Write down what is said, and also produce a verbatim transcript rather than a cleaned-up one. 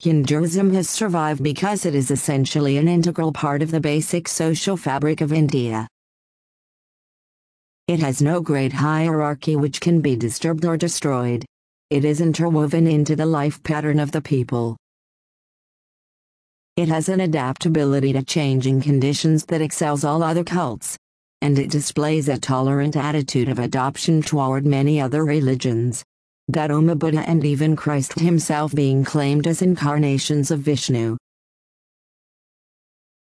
Hinduism has survived because it is essentially an integral part of the basic social fabric of India. It has no great hierarchy which can be disturbed or destroyed. It is interwoven into the life pattern of the people. It has an adaptability to changing conditions that excels all other cults. And it displays a tolerant attitude of adoption toward many other religions. Gautama Buddha and even Christ himself being claimed as incarnations of Vishnu.